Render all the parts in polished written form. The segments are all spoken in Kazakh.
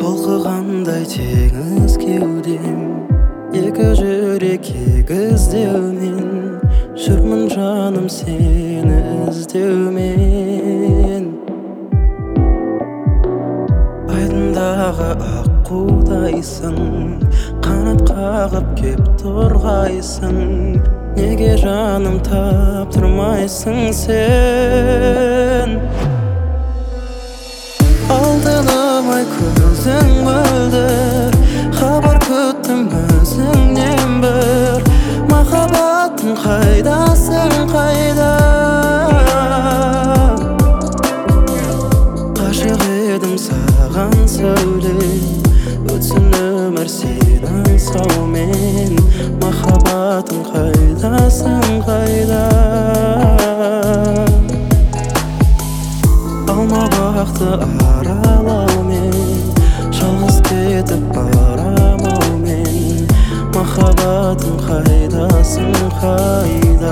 толқығандай теңіз кеудем, екі жүрек егіздеумен жүрмін жаным сені іздеумен. Айдындағы аққудайсың, қанат қағып кеп торғайсың, неге жаным таптырмайсың сен? Алдырмай көзің мөлдір, хабар күттім өзіңнен бір. Махаббатым қайдасың, қайда? Ғашық едім саған сәуле, өтсін өмір сен аңсаумен. Махаббатым қайдасың, қайда? Алмабақты аралаумен, жалғыз кетіп барамаумен. Махаббатым қайдасың, қайда?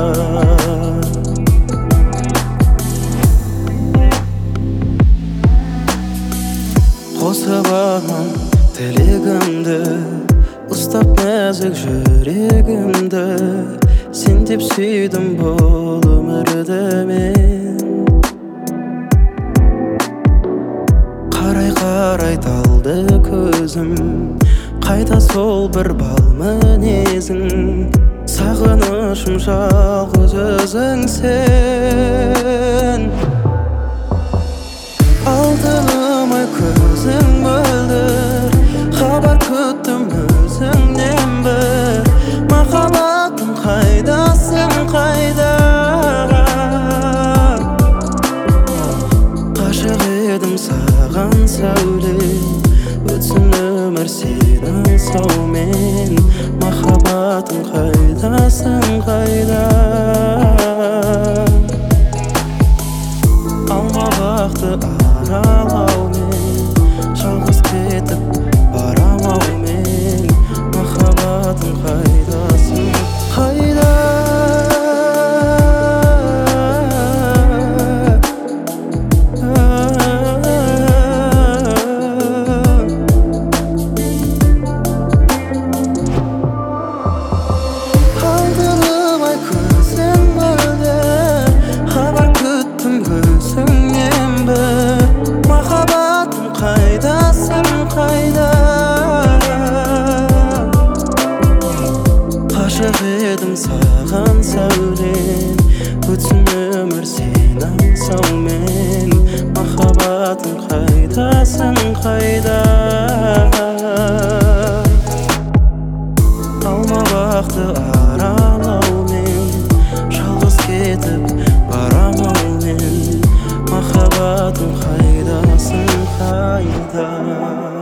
Қосып алам тілегімді, ұстап нәзік жүрегімді. Сен деп сүйдім бұл өмірді мен. Қарай талды көзім, қайта сол бір бал мінезің. Сағынышым жалғыз өзің сен. Алдырмай көзің мөлдір, хабар күттім өзіңнен бір. Махаббатым қайдасың, қайда? Ғашық едім саған сәуле, өтсін өмір сен аңсаумен. Махаббатым қайдасың, қайда? Алмабақты аралаумен, жалғыз кетіп барамаумен. Махаббатым қайдасың, қайда? Алдырмай көзің мөлдір, хабар күттім өзіңнен бір. Махаббатым қайдасың, қайда? Ғашық едім саған сәулем, өтсін өмір сен аңсаумен. Махаббатым қайдасың, қайда? Алмабақты аралаумен, жалғыз кетіп барамаумен. Махаббатым қайдасың, қайда?